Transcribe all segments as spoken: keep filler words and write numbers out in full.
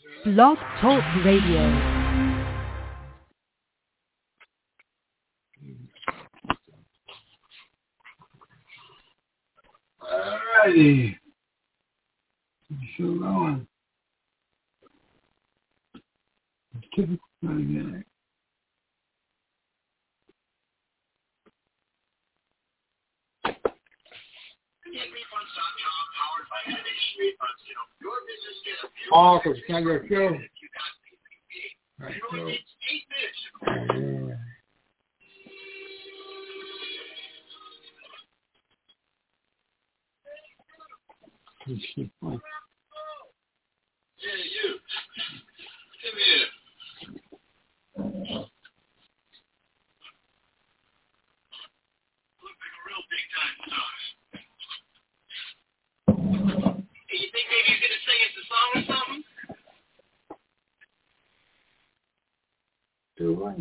Blog Talk Radio. Alrighty. Show going. Typical again. Awesome. Can I get a show? Right, so. Yeah. Yeah, you. Come here. Look like a real big time star. Hey, you think maybe he's gonna sing us a song or something? Do I?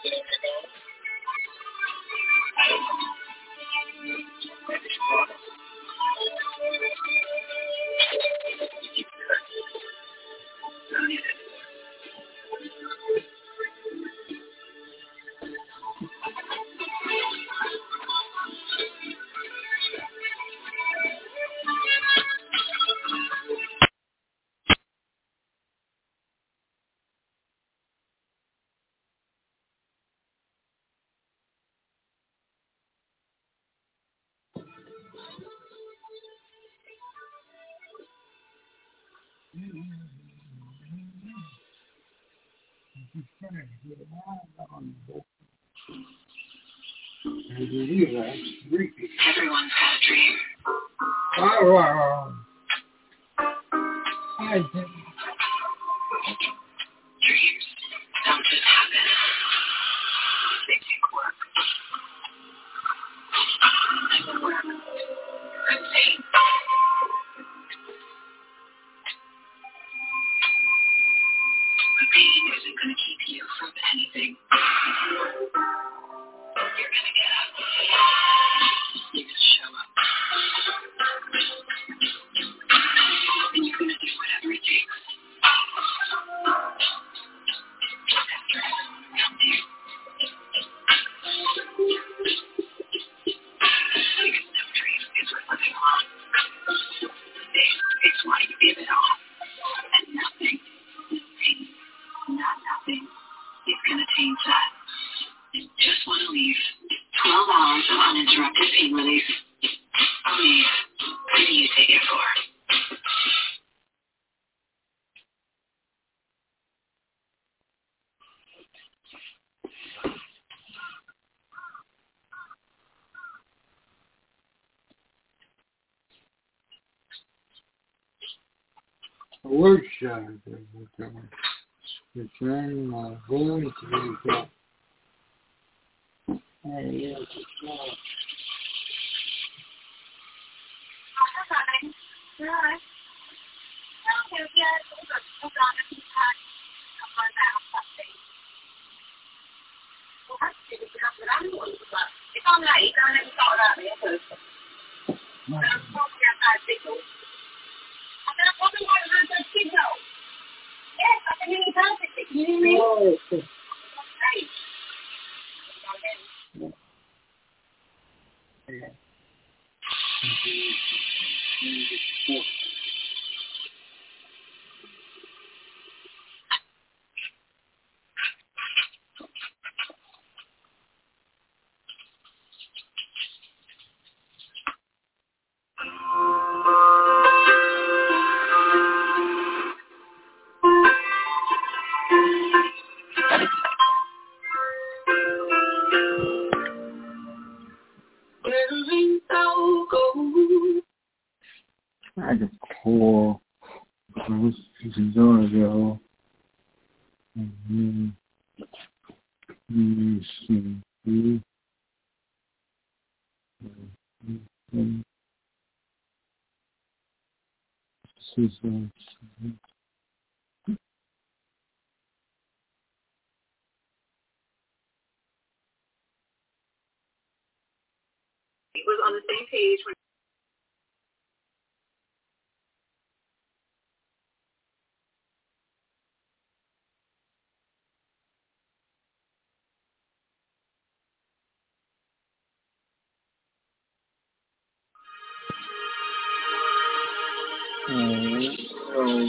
Everyone's had a dream. Wow, wow. I did. Dreams don't just happen. They take work. And work and pain. The pain isn't going to keep you from anything. You're going to get up. You're going to show up. And you're going to do whatever it takes. After everyone around you. Because no dream is worth living on. This is why you give it all. And nothing, nothing, not nothing, is going to change that. Just want to leave twelve hours of uninterrupted pain relief. Please, who do you take it for? Workshop. Return my voice to the Hey, yes, it's not. I just core. This is Georgia. Mm-hmm. Mm-hmm. Mm-hmm. This is uh, He was on the same page when oh,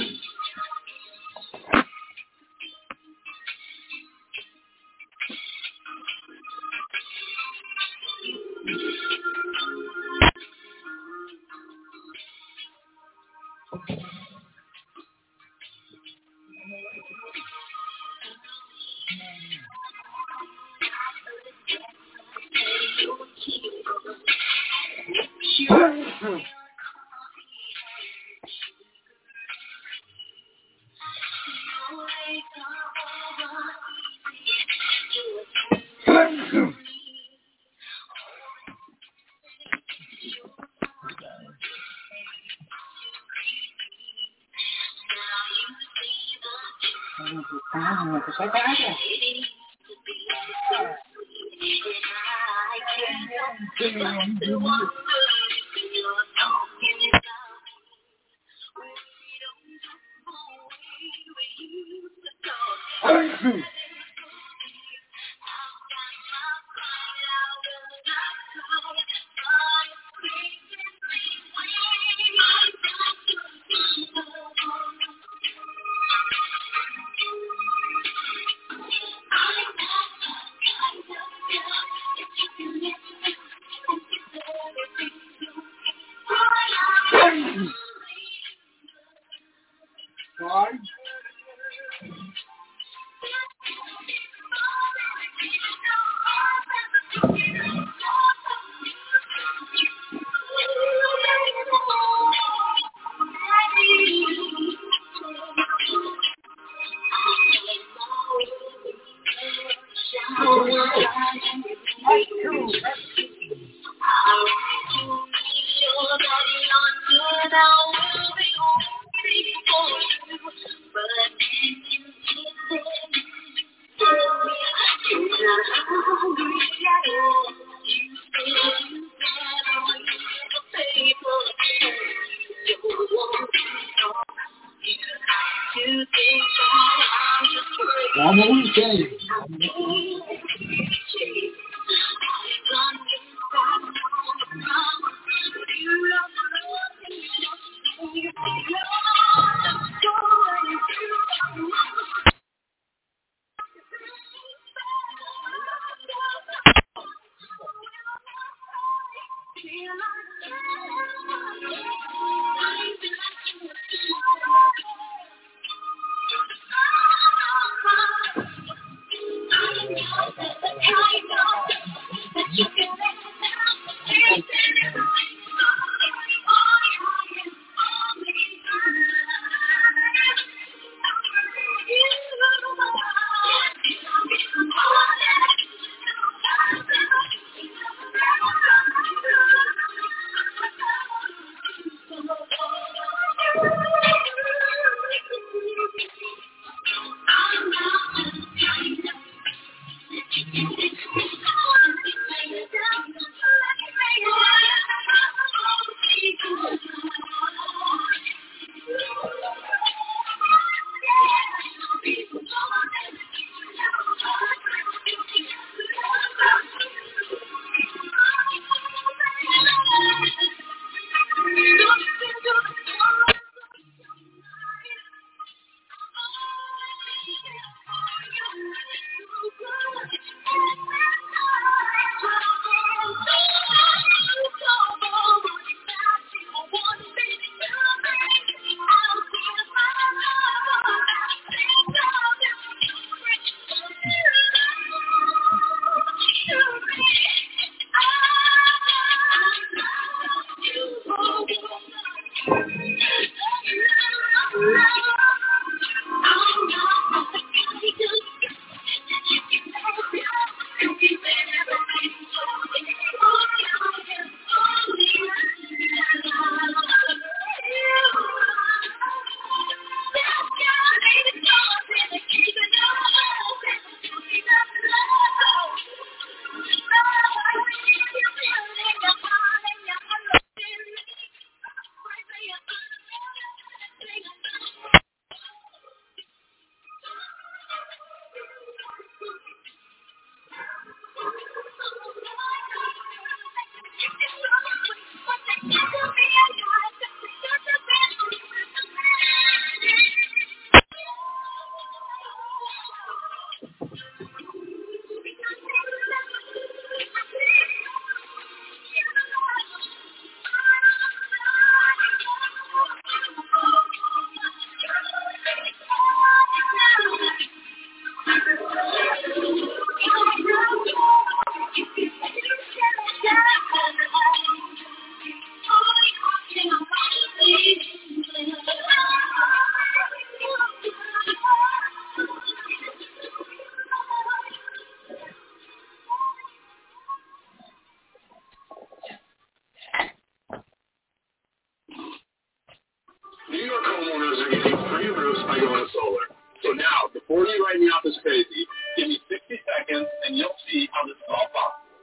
Before you write me out this crazy, give me sixty seconds and you'll see how this is all possible.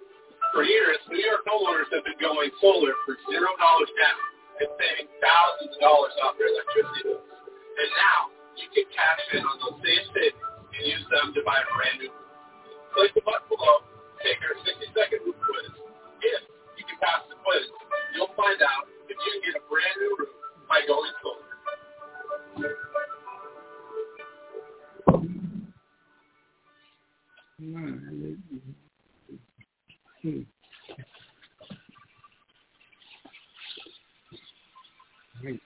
For years, New York homeowners have been going solar for zero dollars down and saving thousands of dollars off their electricity bills. And now, you can cash in on those same savings and use them to buy a brand new roof. Click the button below, take our sixty-second roof quiz. If you can pass the quiz, you'll find out if you can get a brand new roof by going solar. Hmm. Great.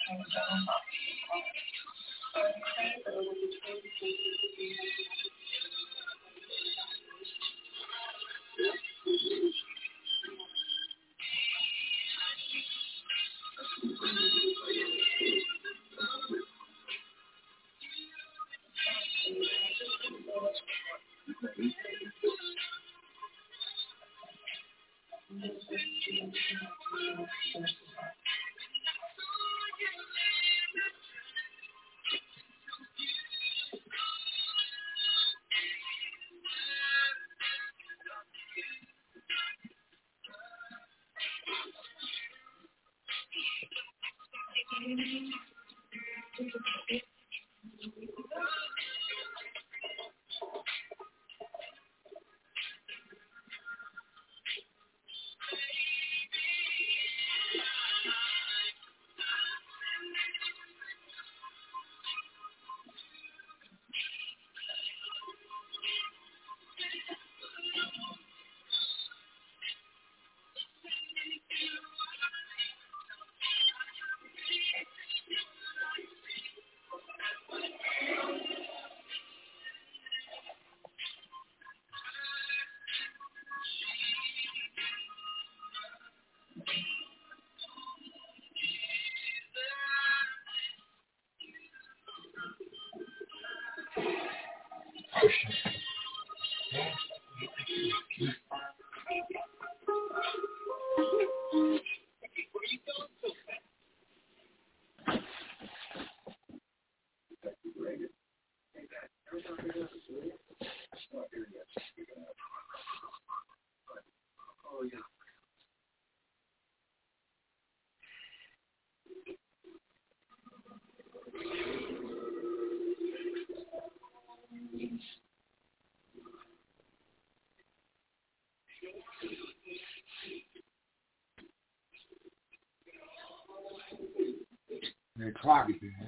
They're cloudy, man.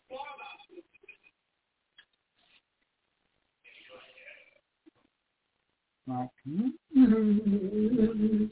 Like, mm-hmm.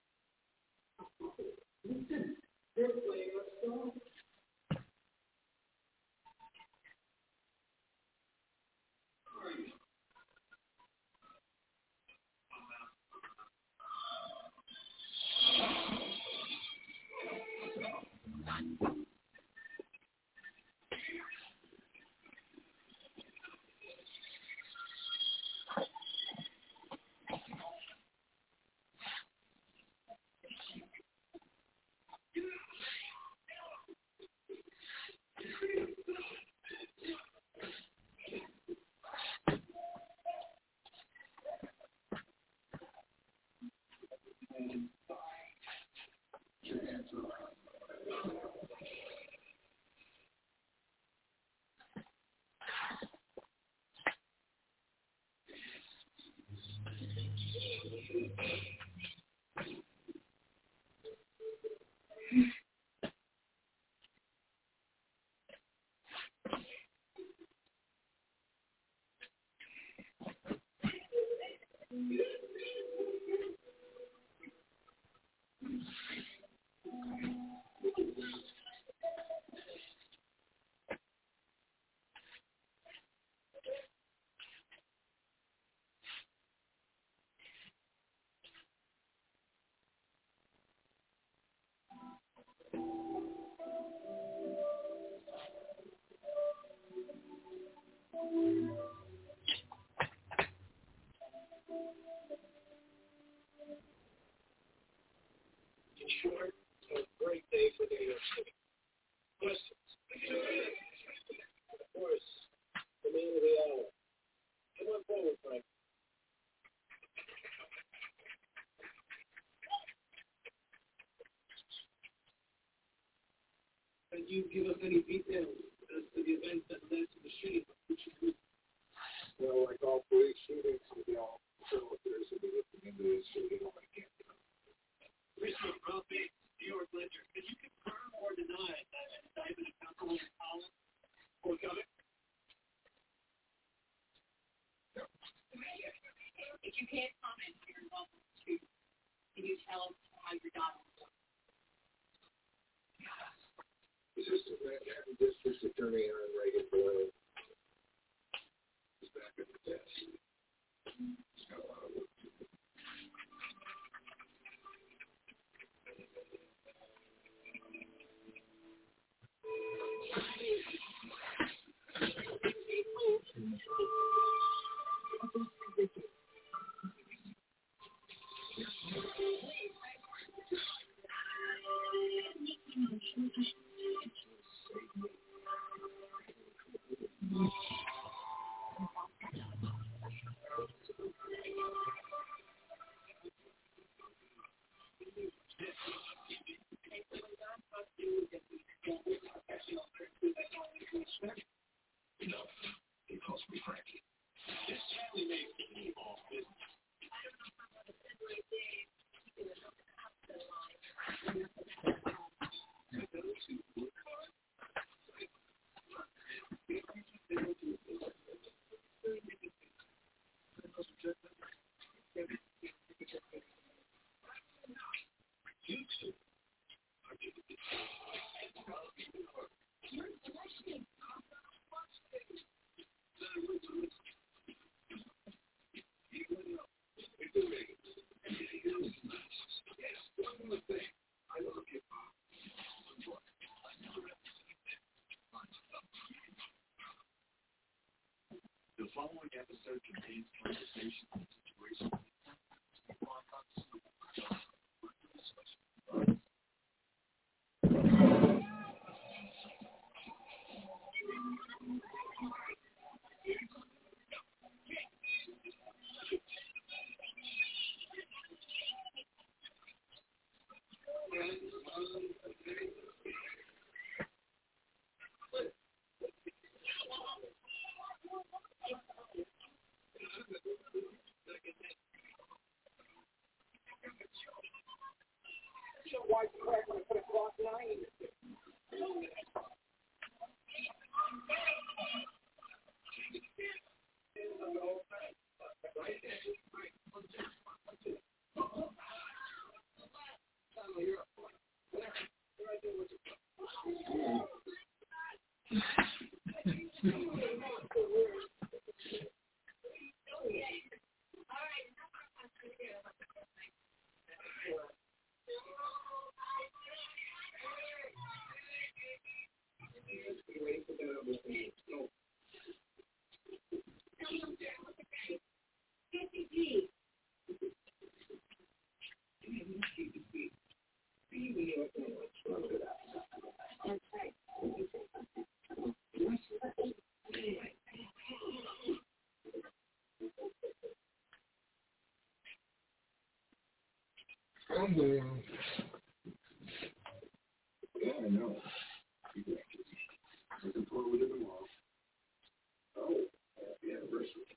Short, so great day for New York City. Questions? Of course, the man of the hour. Come on forward, Frank. Can you give us any details as to the events that led to the shooting? Well, like all police shootings, we all know if there's a looking into this shooting, I can't do it. Richard Broadbent, New York Ledger, can you confirm or deny that an indictment of Councilwoman Collins forthcoming? No. If you can't comment on your involvement with the shooting, can you tell us how your daughter was? Is this District Attorney Aaron Reagan Boyle is back at the desk. He's got a lot of work to do. He calls me Frankie. His family makes me all business. The following episode contains conversation and situations. I'm there. Yeah, I know. Looking forward to tomorrow. Oh, happy anniversary.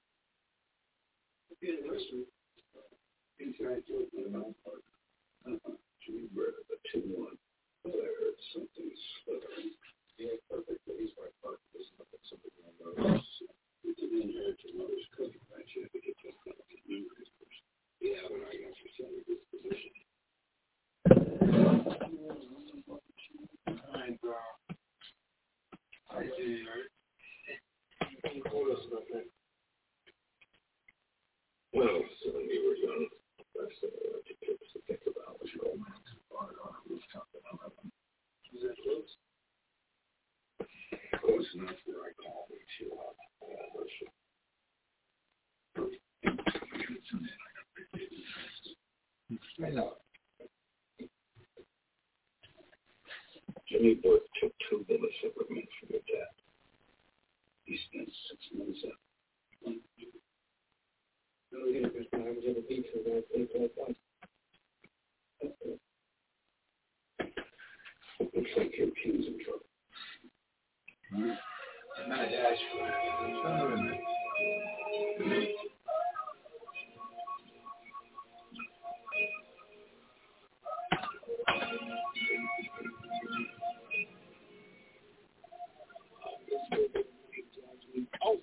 Happy anniversary. Inside joke for the mouth part. Uh-huh. Jimmy Bird, the two one. Well, I heard something slithering. Yeah, perfect. But he's my partner. There's nothing something on those. We didn't inherit your mother's cooking match. You have to get just out to memories first. Yeah, but I got your son in this position. Fine, bro. I see, right? You told us nothing. Well, so when we were young, that's the uh, tips to think about was your old man's bar on a rooftop in eleven. Was that close? Close enough where I called him to uh, anniversary. I know. Jimmy Burke took two bullets that were meant for your dad. He spent six months out. I don't think there's times in the beach where I think like that. Looks like your kid's in trouble. Hmm? I'm not asked for that. Oh.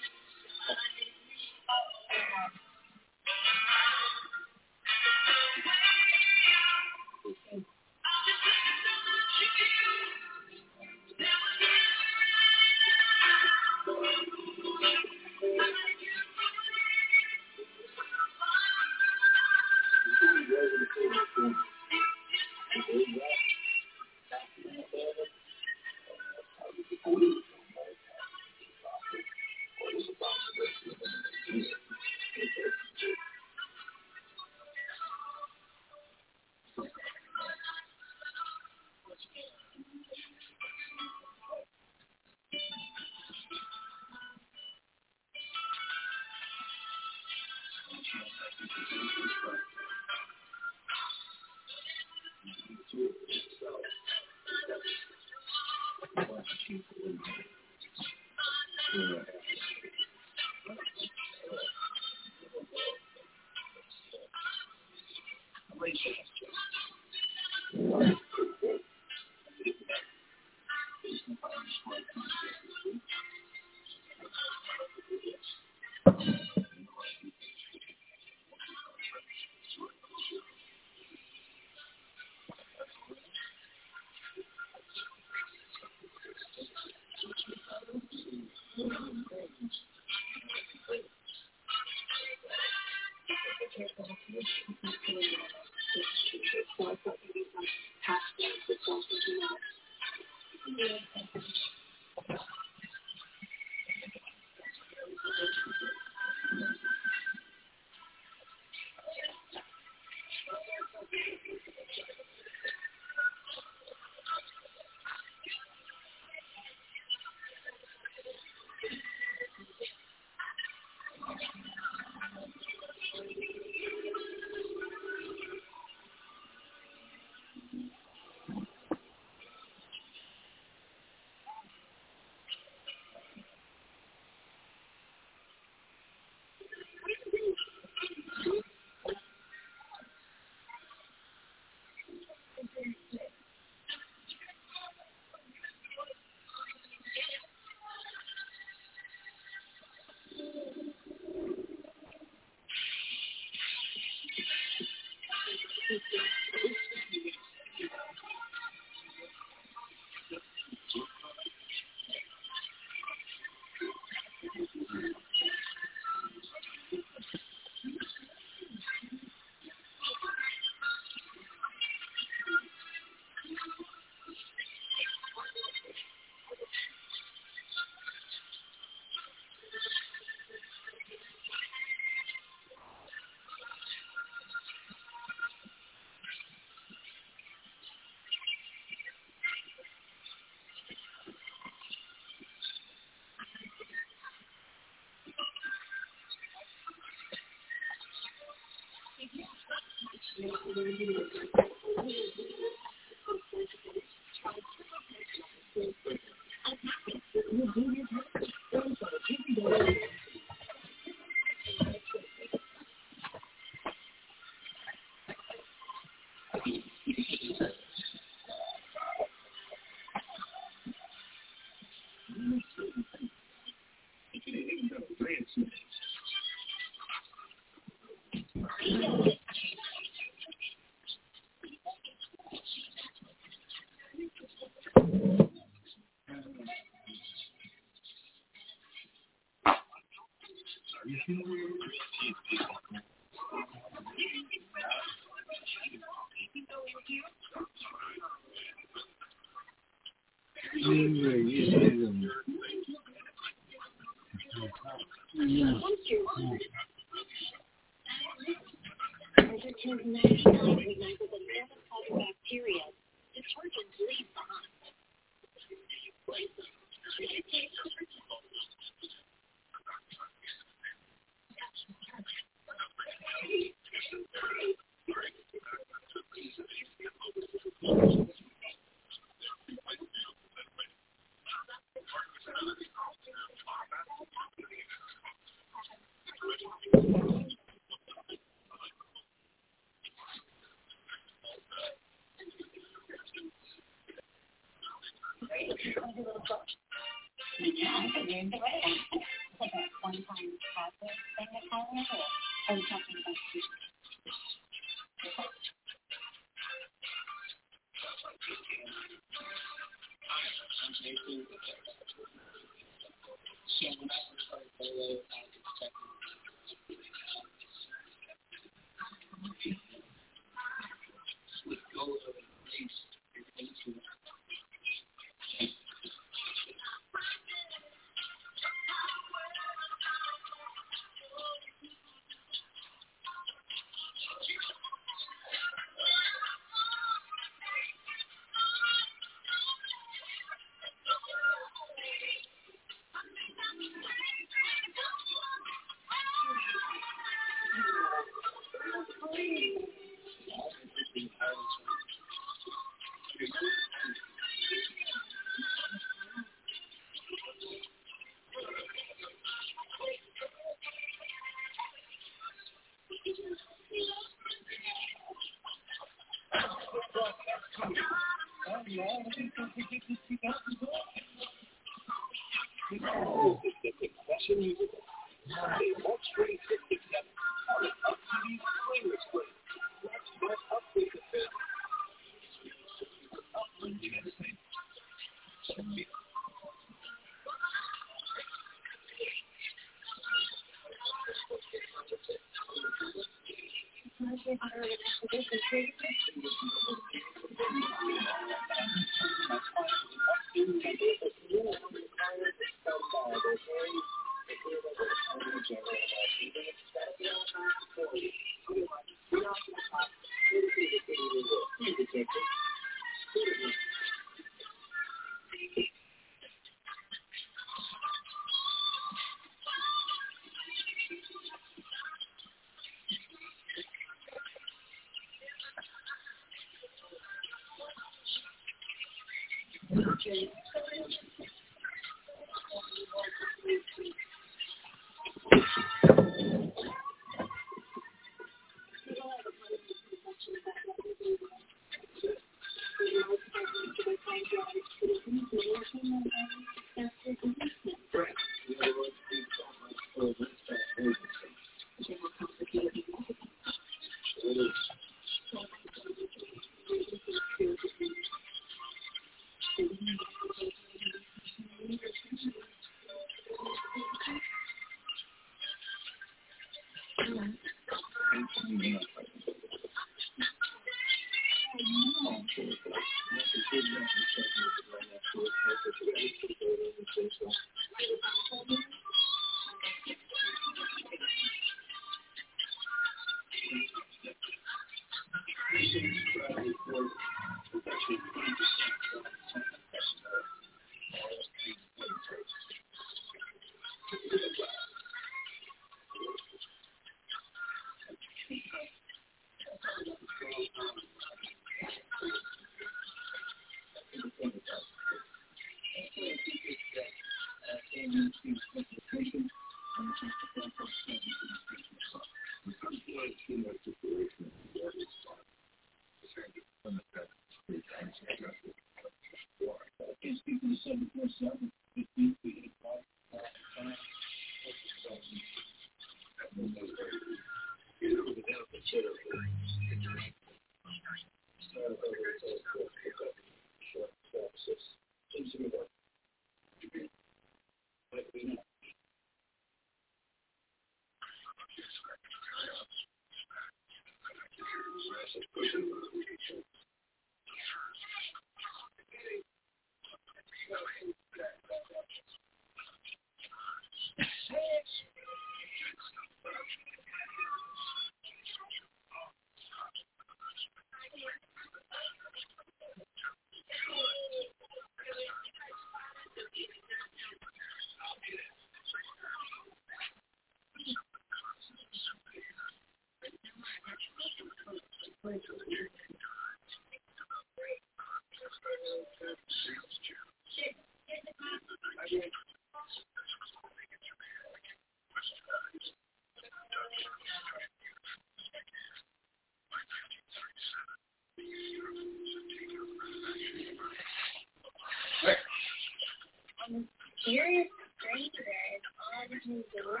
Serious stranger is on his door.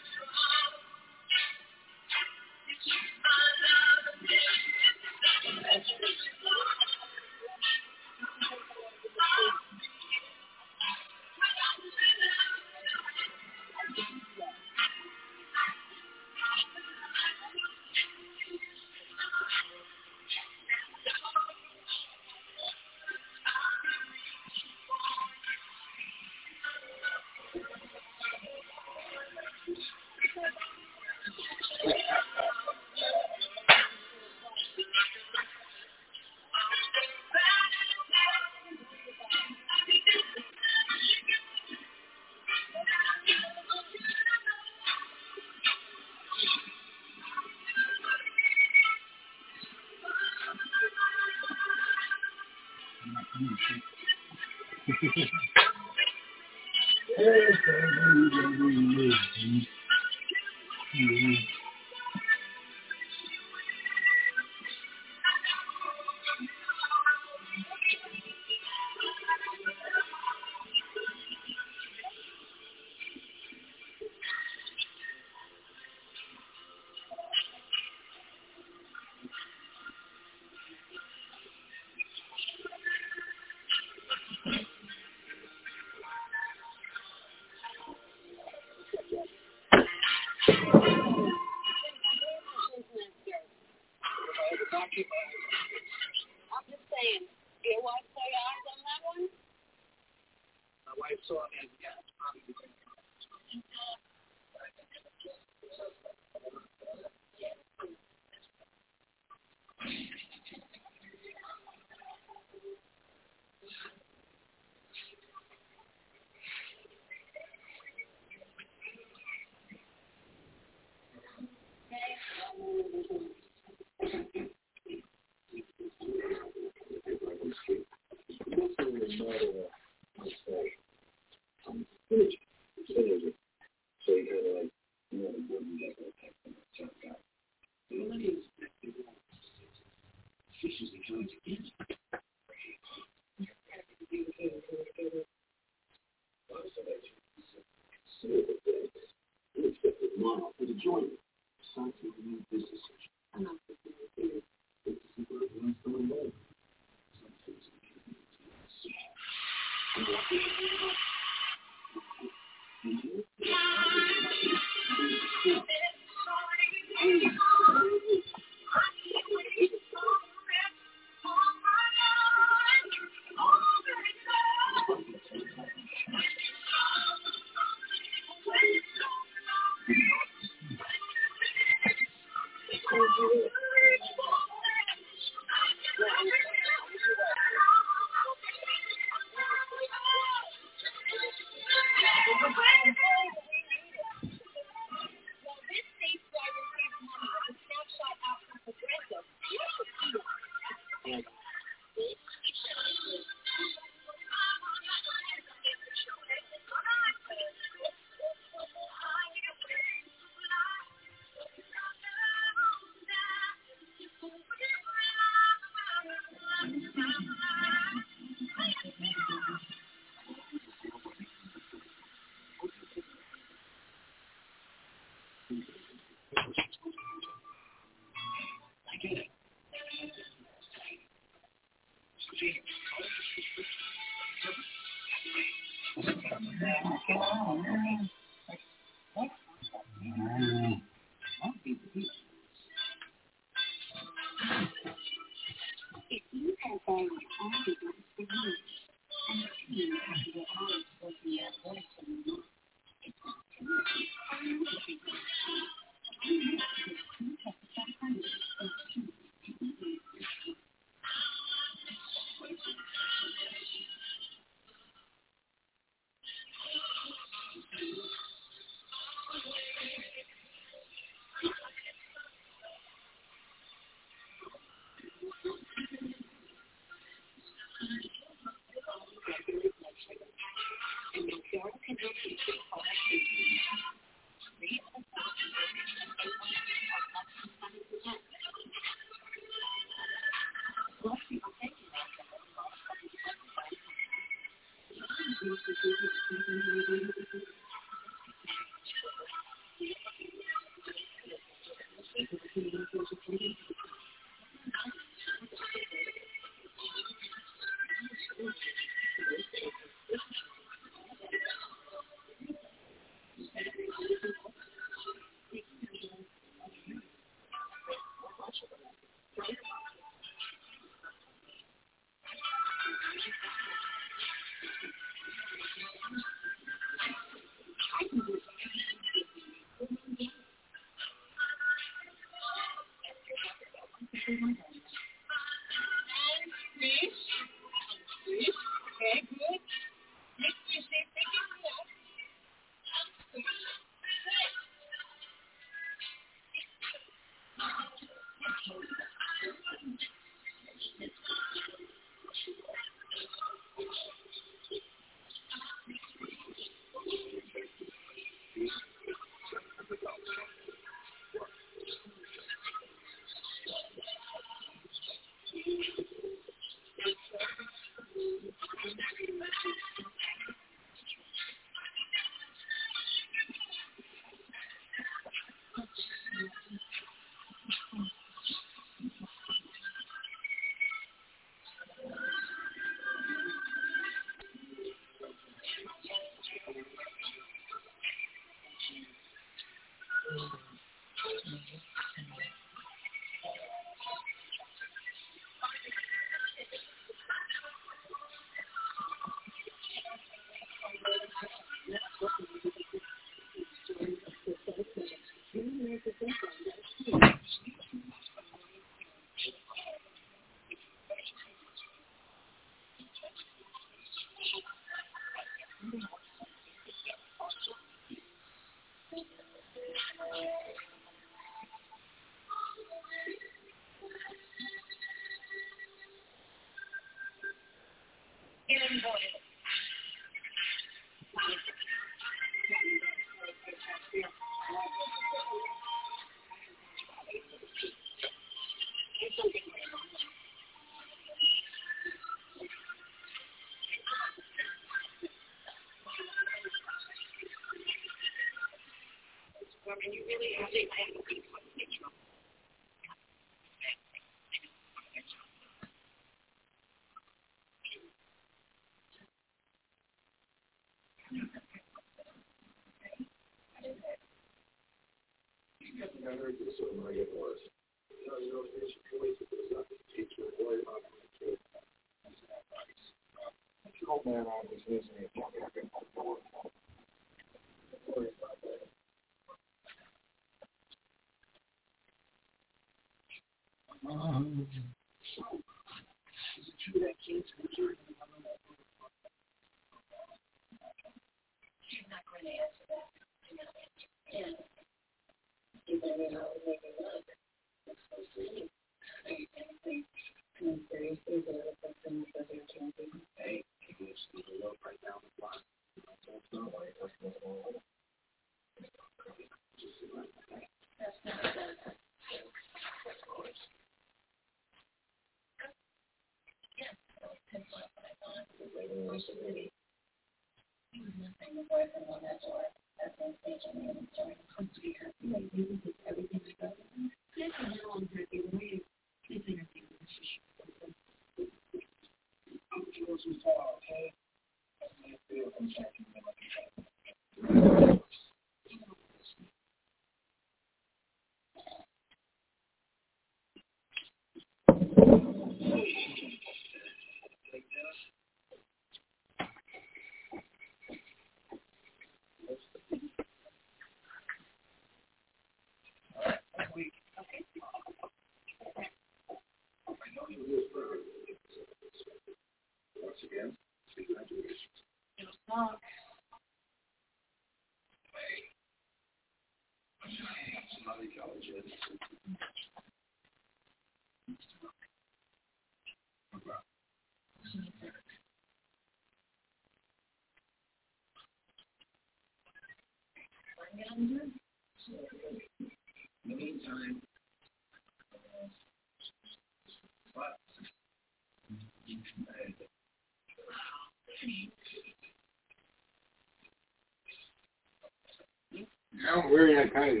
I'm wearing that kind of.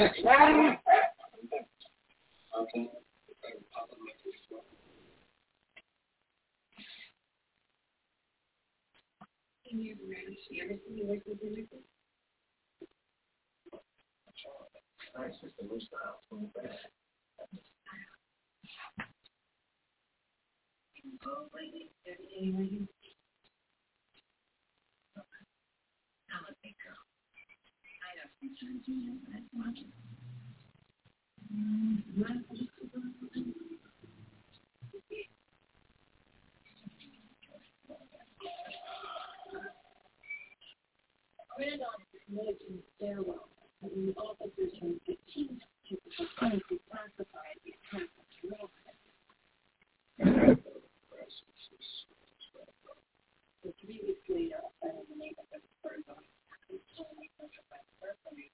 Okay. Nice, just a loose style. Grand on is committed to the stairwell, but when the officers from fifteen to clinically classify the attack as real. So three weeks later, a friend in the neighborhood of Virgo is totally notified personally.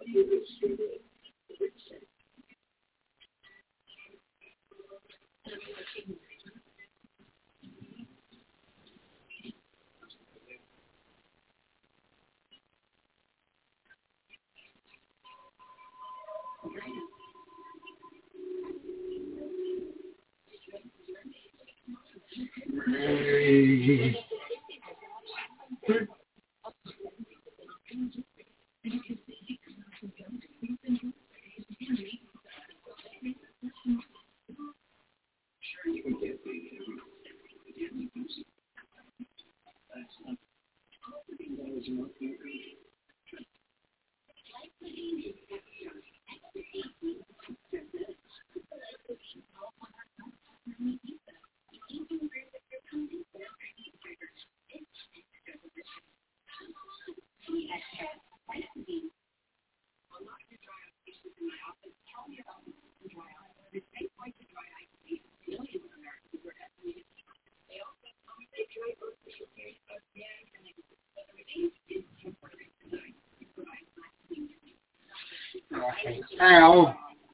Ow.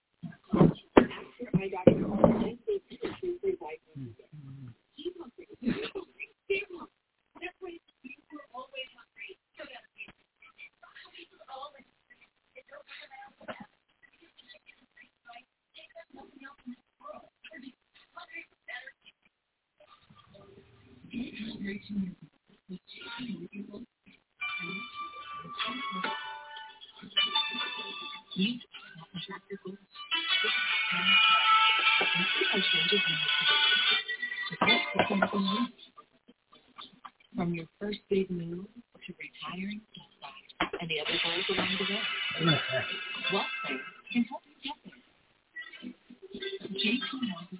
From your first big move to retiring and the other goals along the way. WellSpan can help you get there. J P Morgan.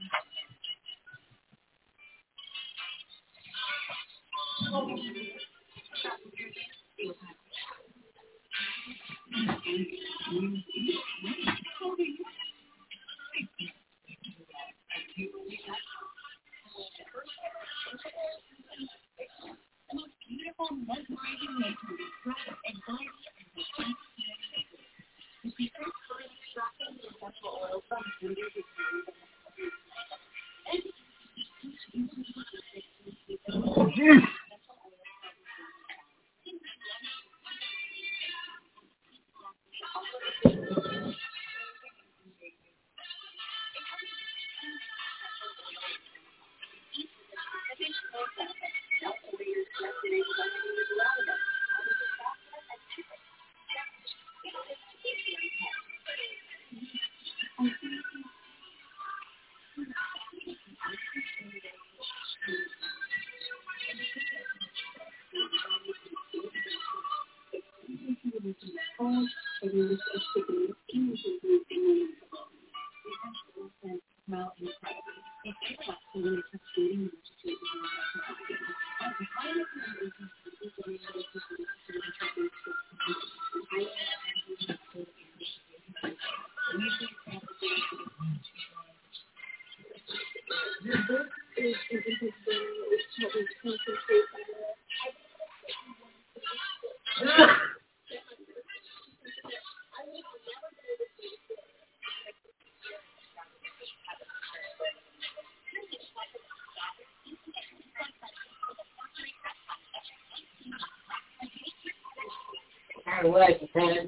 The most beautiful, mesmerizing way to express anxiety and distress. The secret is extracting the essential oil from leaders of I like it, man.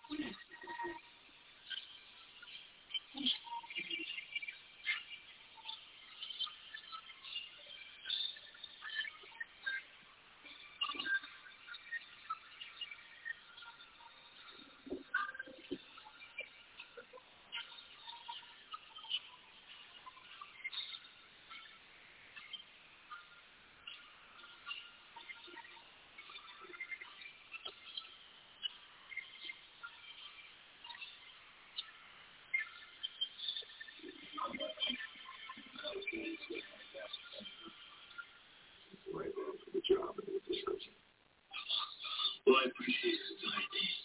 Right on for the job and the description. Well, I appreciate it tonight.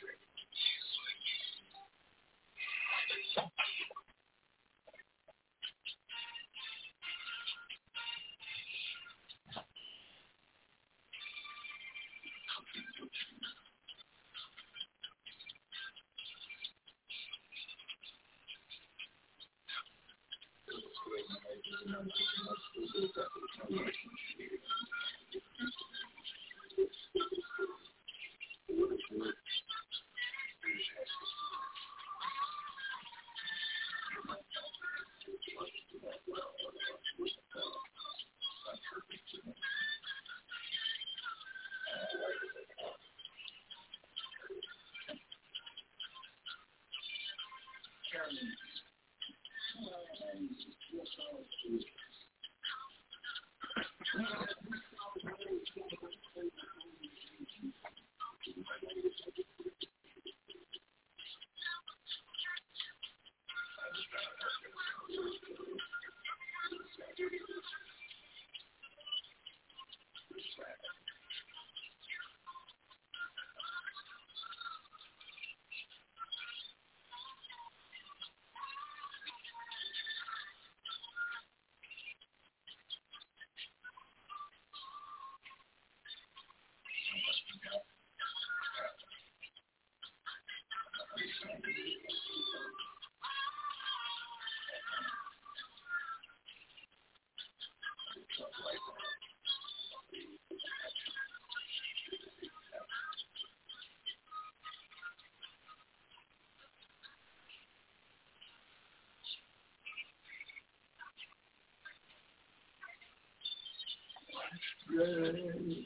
Yay.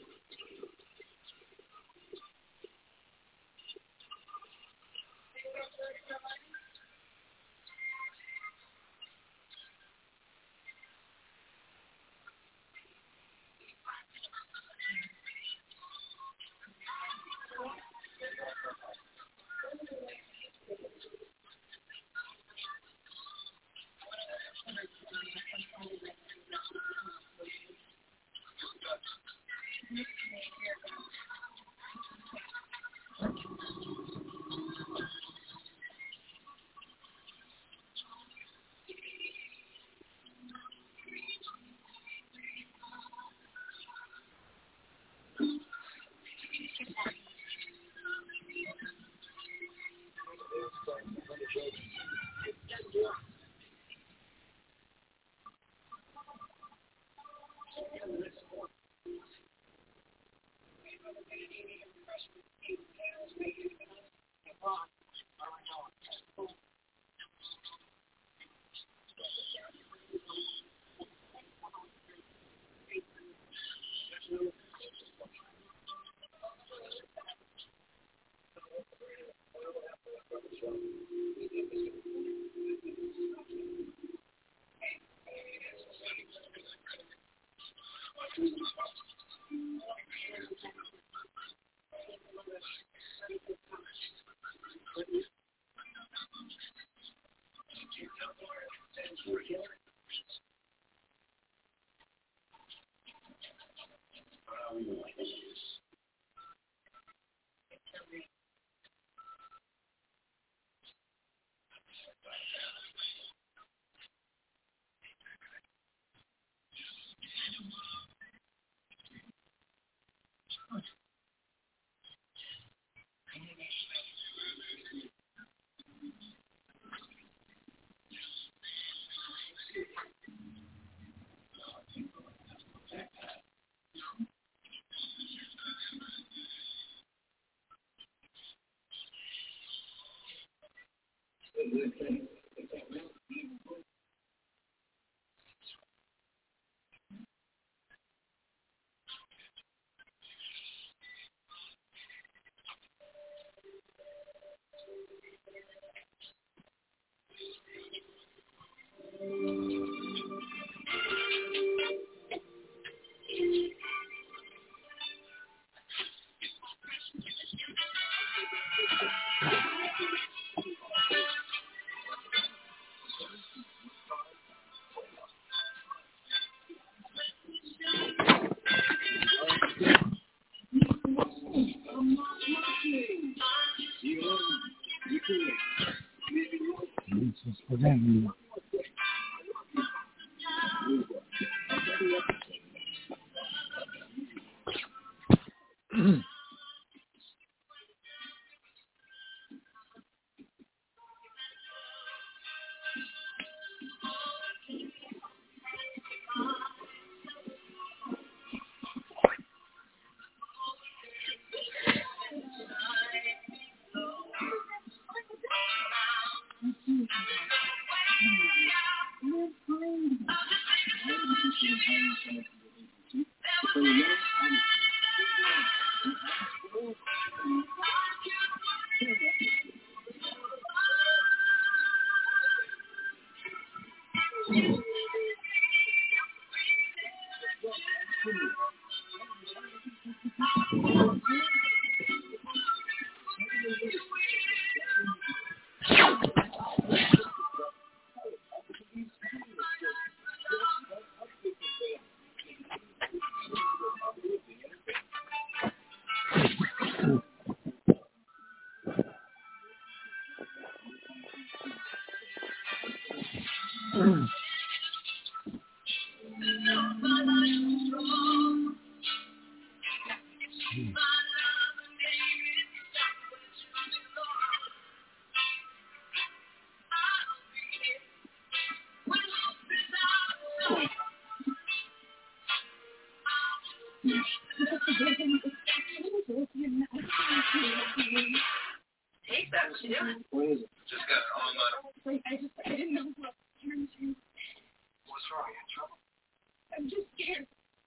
Take that, what you doing? What is it? Just got it on my... I just, I didn't know what turned to. What's wrong? You in trouble? I'm just scared.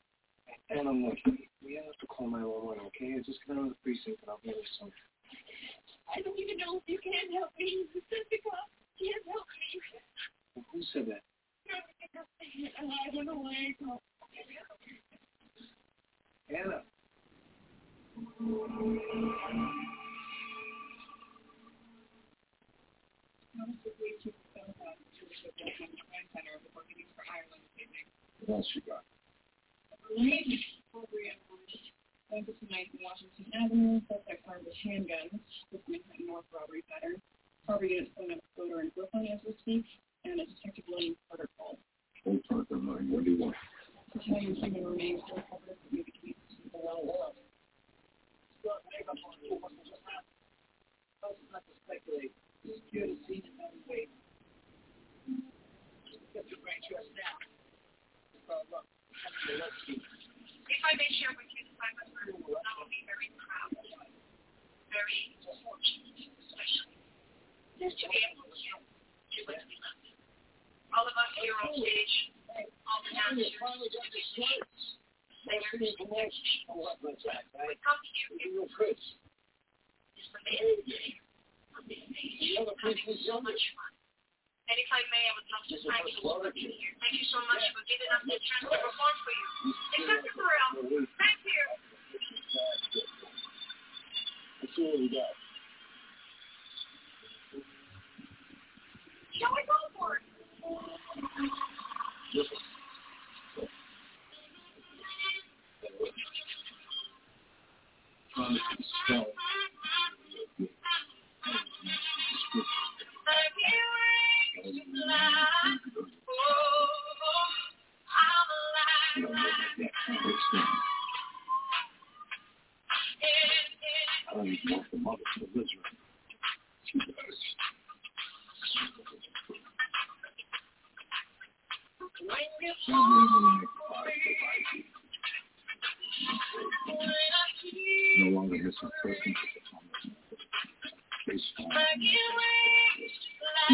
And I'm like, we have to call nine one one, okay? Just get out of the precinct and I'll get you something. I don't even know if you can help me. The Santa Claus can't help me. Well, who said that? I don't know why I called. Anna. What else you got? Went to tonight in Washington Avenue, suspect armed with handguns, with Manhattan North robbery pattern. Robbery units pulling up photo in Brooklyn as we speak, and a detective William Carter called. Hold Parker nine. What do you want? Italian human remains still recovered from the case of the well world. Not to speculate. You had seen it that way. Get to right your snap. If I may share with you the five hundred, I will be very proud, very fortunate, especially, just to be able to do what we love. All of us here on stage, all the dancers, musicians, singers, we come to you. It's amazing. Amazing. Having so much fun. And if I may, I would love to thank you for being here. Thank you so much for giving us the chance to perform for you. Except for real. Thank you. Let's see what we got. Shall we go for it? Listen. Trying to spell. I don't even know if the mother still lives right. She does. No longer missing person. Case file.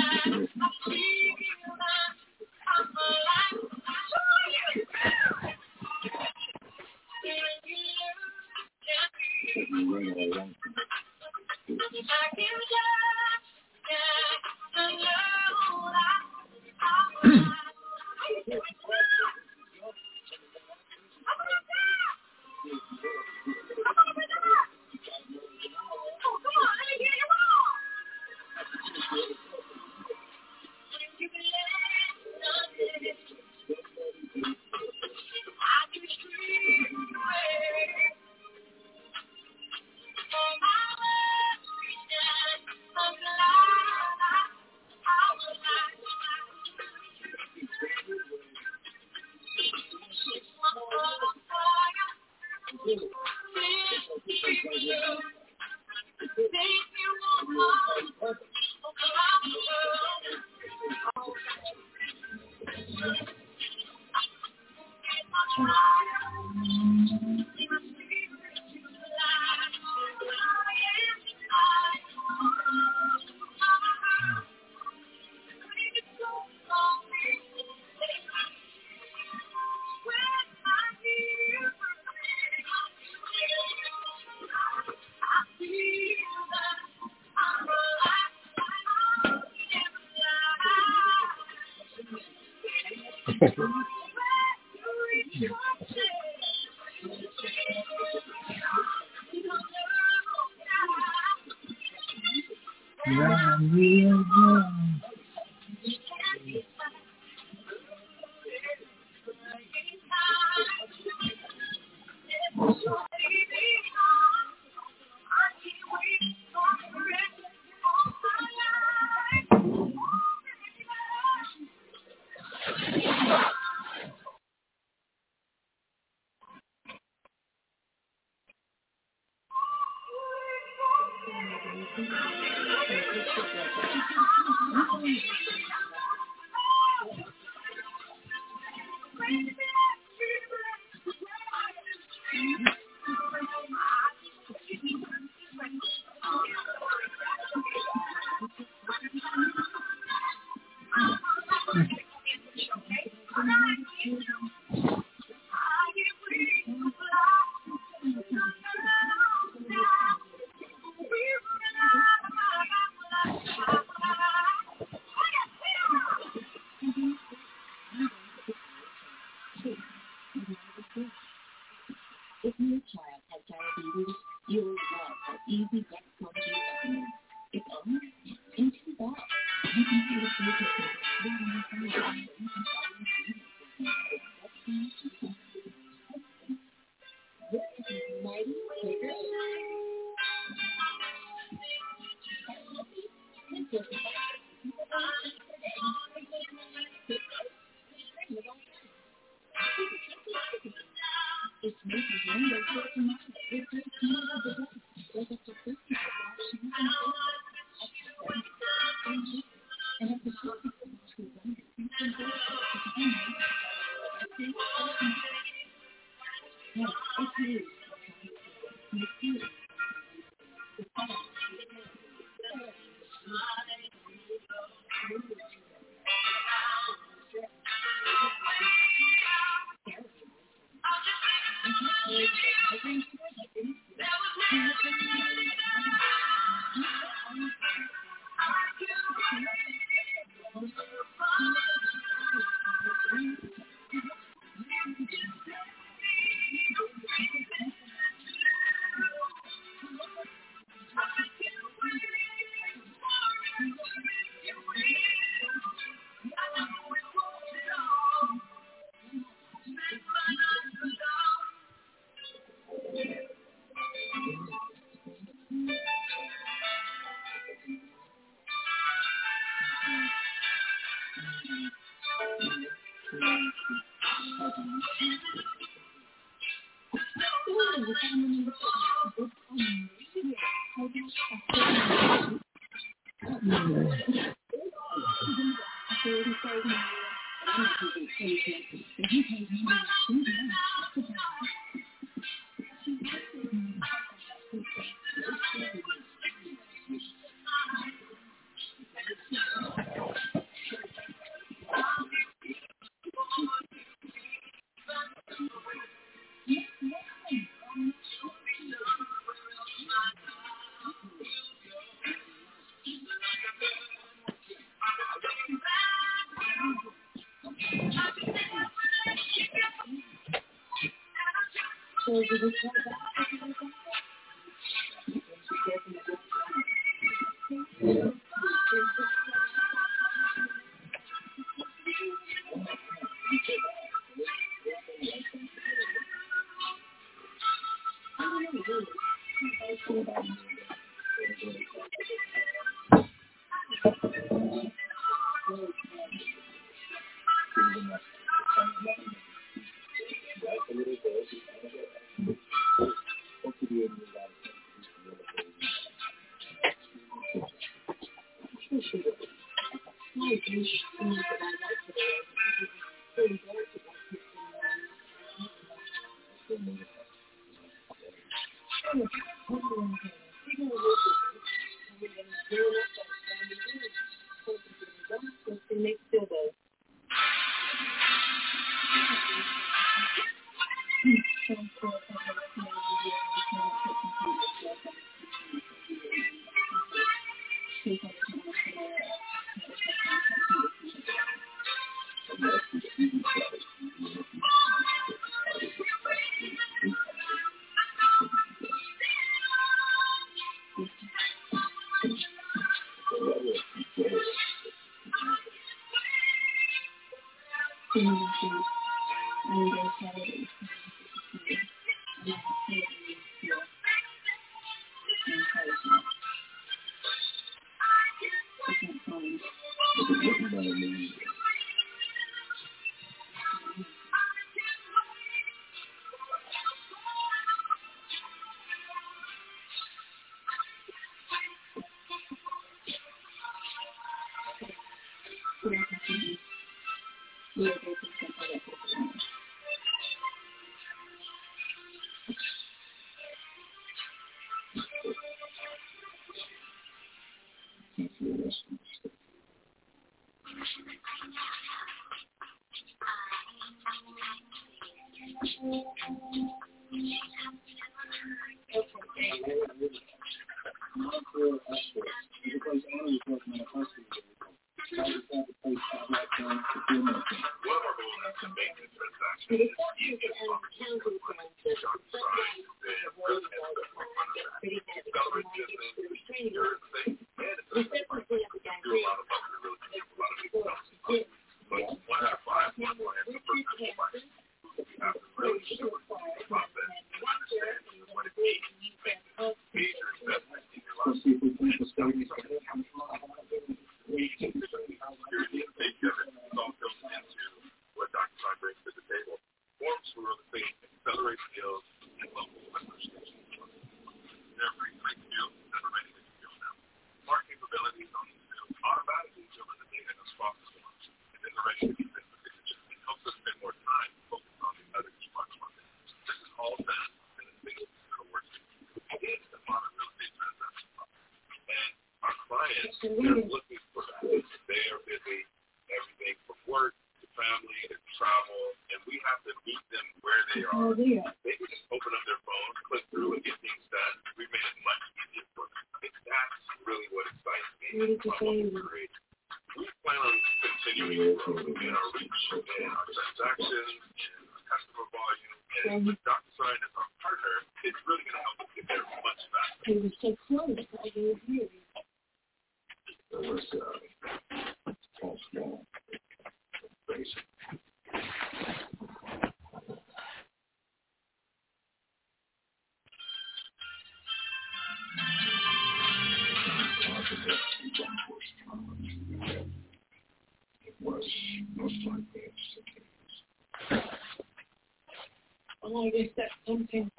Well, I guess that's something.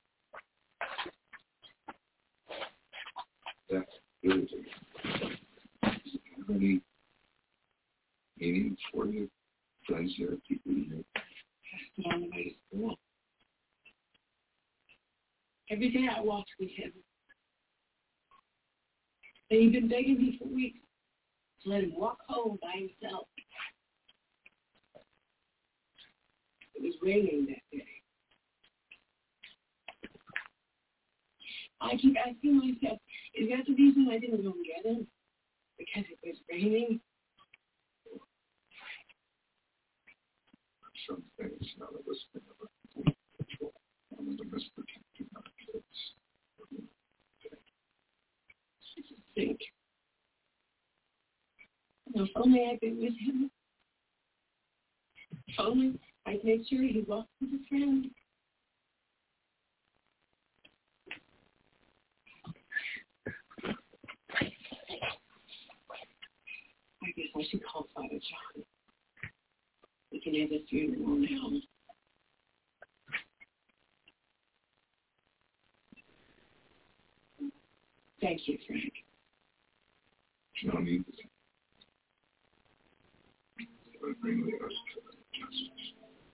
That's good. Any meanings for you? Friends there, people you know? That's on the way to school. Every day I walk with him. And he's been begging me for weeks to let him walk home by himself. It was raining that day. I keep asking myself, is that the reason I didn't go and get him? Because it was raining? Some things none of us can ever control. One of the If only I'd been with him. If only I'd made sure he walked with a friend. I guess I should call Father John. We can have this funeral now. Thank you, Frank. You don't need this. It would bring the earth to justice.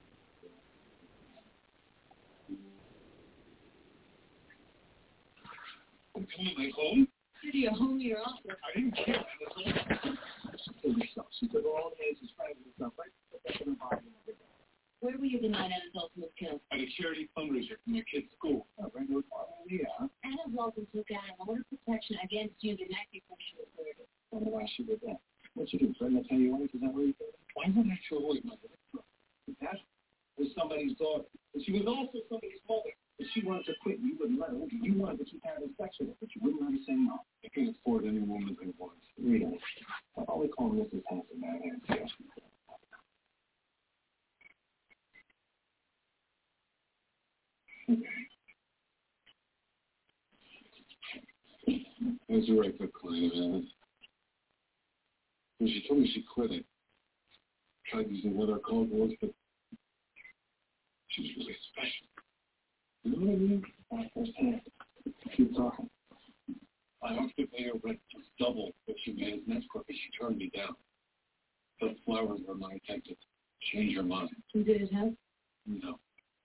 I'm coming back home. Did you home your office? I didn't care. I was home. She told me stuff. She took all the days as friends and stuff. Right? That's in her body. Where were you the night Anna Dalton was killed? At a charity fundraiser from your kid's school. Oh, right. Oh, yeah. Anna Dalton took out an order of protection against you the night before she was murdered. I don't know why she did that. What'd she do? Threaten to tell you why? Is that what you did? Why would I throw away my daughter? That was somebody's daughter. And she was also somebody's mother. If she wanted to quit, you wouldn't let her. You wanted to keep having sex with her, but you wouldn't let her say no. I can't afford any woman who wants. Really? I'll only call Missus Hanson that answer. That's the right good client, man. When she told me she quit it, tried using other cold words, but she was really special. You know what I mean? I understand. Keep talking. I offered to pay her rent just double what she made as an escort, but she turned me down. The flowers were my attempt to change her mind. And did it help? No.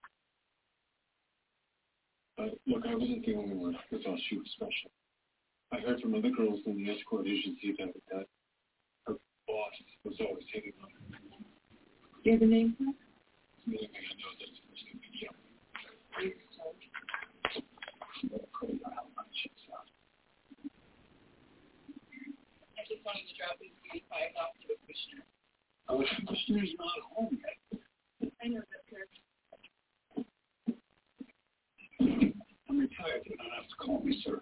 But look, I wasn't the only one who thought she was special. I heard from other girls in the escort agency that, that her boss was always hitting on her. Do you have a name for it? The only thing I know is that it's supposed to be young. I just wanted to drop these thirty-five off to the commissioner. Oh, the commissioner's not home yet. I know that, sir. I'm retired. You don't have to call me, sir.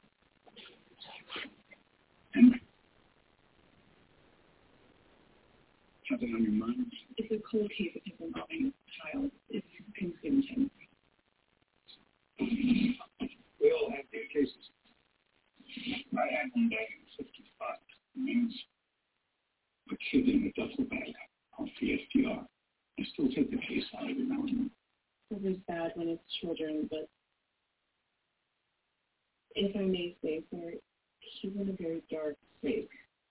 Something on your mind? It's a cold case involving a child. It's consumed him. We all have their cases. I had one back in fifty-five. It means a kid in a duffel bag off the F D R. I still take the case out every now and then. It was bad when it's children, but if I may say, sir, he's in a very dark place.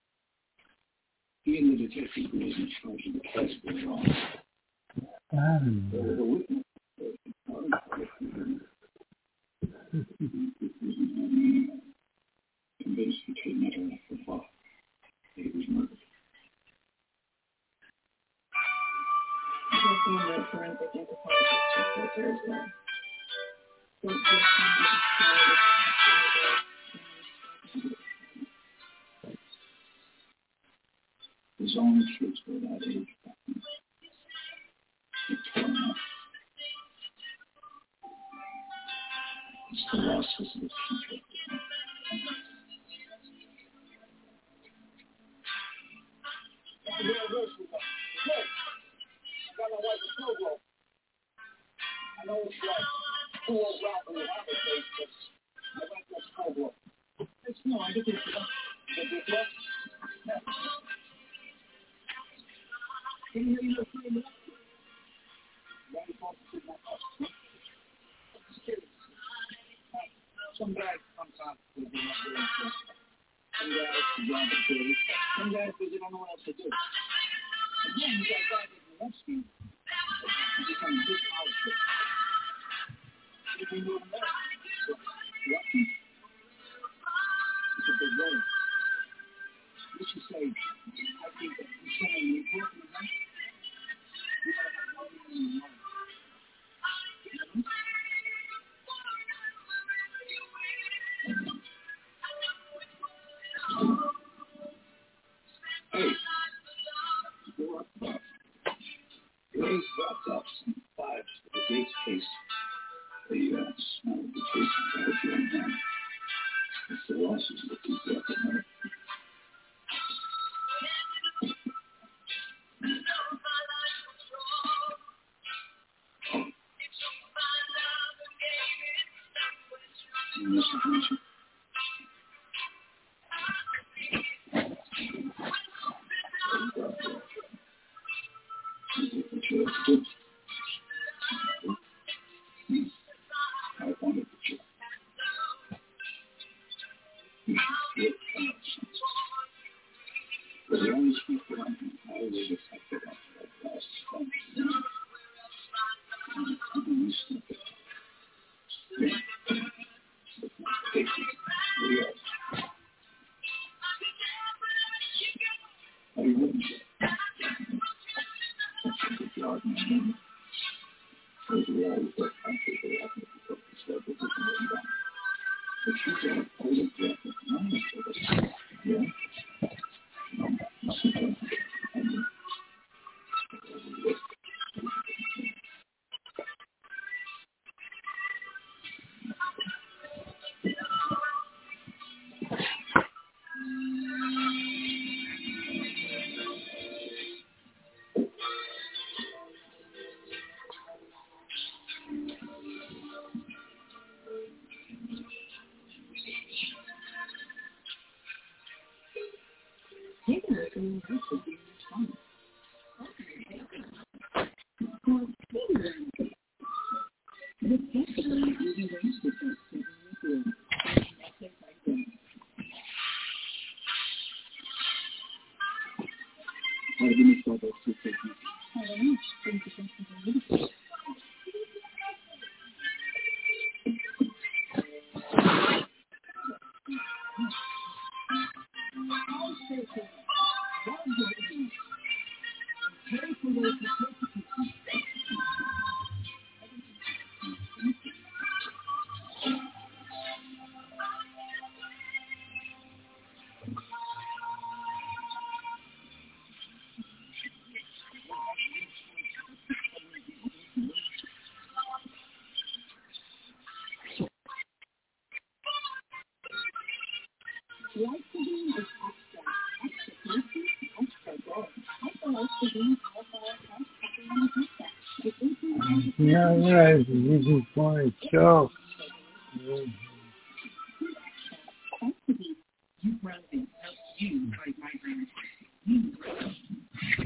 He and the detective who was in charge of the case were wrong. Um. There was a witness. Convinced the kid never left for far. He was murdered. I guess I'm a forensic anthropologist just like her as well. Don't just His own kids were that age back then. He tore them up. It's the losses of the future. Yeah, good. I got my wife a snowball. I know it's like two old rock in the hammer face, but I got that snowball. It's no, I get this. Get this one? Yeah. Can you hear me listening to that? Daddy wants to see my house. Some guys sometimes will be not doing stuff. Some guys will drive the city. Some guys because they don't know what else to do. Again, you got guys that won't speak. They become big college kids. If you know them better, lucky. It's a big road. We should say, I think that if someone is working in life, you gotta have one thing in your life. You know? Hey, you're up, Bob. Ray's wrapped up some fives for the Gates case. The uh, small the case of the right now. It's the losses that keep up in there. I wanted to check. But the only people I can always accepted on that last one. I wouldn't because we always got country for that because the stuff was just done. But she's got a total death of money for this. Yeah. No, nothing. I mean, Yeah, yeah, this is my show. You relevant helps you fight migraine.